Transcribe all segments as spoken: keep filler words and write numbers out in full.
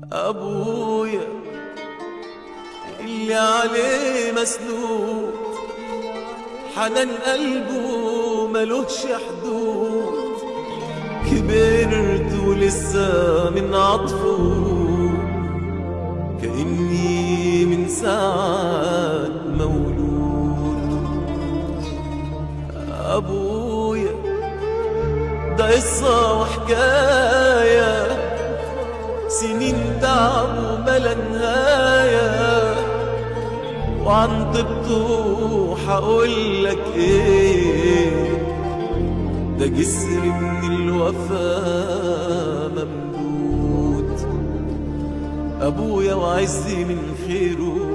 أبويا اللي عليه مسنود، حنان قلبه ملوش حدود، كبرت ولسه من عطفه كأني من ساعة مولود. أبويا ده قصة وحكاية، سنين تعب وملا نهاية، وعن طبته حقولك ايه، ده جسر من الوفا ممدود. أبويا وعزي من خيره،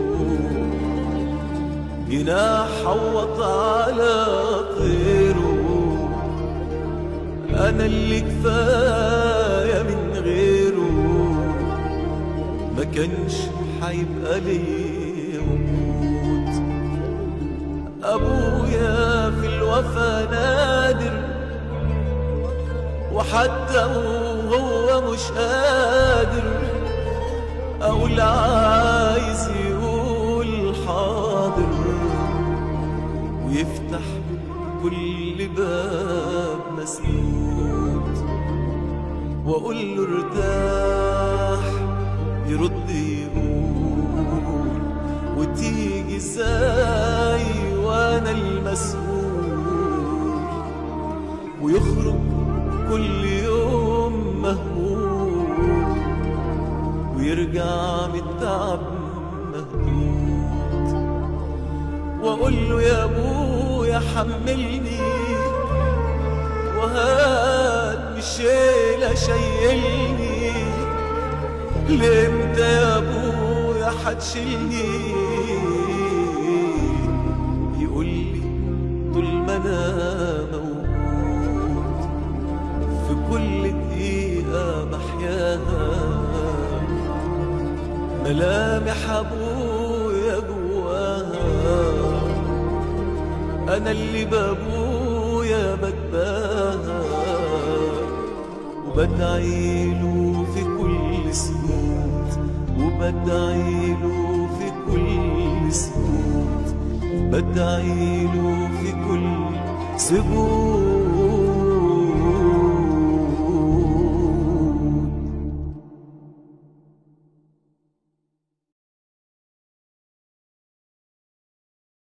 جناح حوط على طيره، أنا اللي كفاية من غيره، ما كانش حيبقى لي وجود. أبويا في الوفا نادر، وحتى وهو مش قادر أقول عايز يقول حاضر، ويفتح كل باب مسدود، وأقول له ارتاح يرد يقول، وتيجي ازاي وانا المسؤول، ويخرج كل يوم مهموم، ويرجع من التعب مهدود. واقول له يا ابويا حملني، وهات بالشيلة شيلني، لامتى يا ابويا حتشيلني؟ يقولي طول ما انا موجود، في كل دقيقة بحياها ملامح ابويا جواها، انا اللي بابويا بتباهى، وبدعيله في كل سكوت، وبدعيله في كل سكوت، بدعيله في كل سكوت.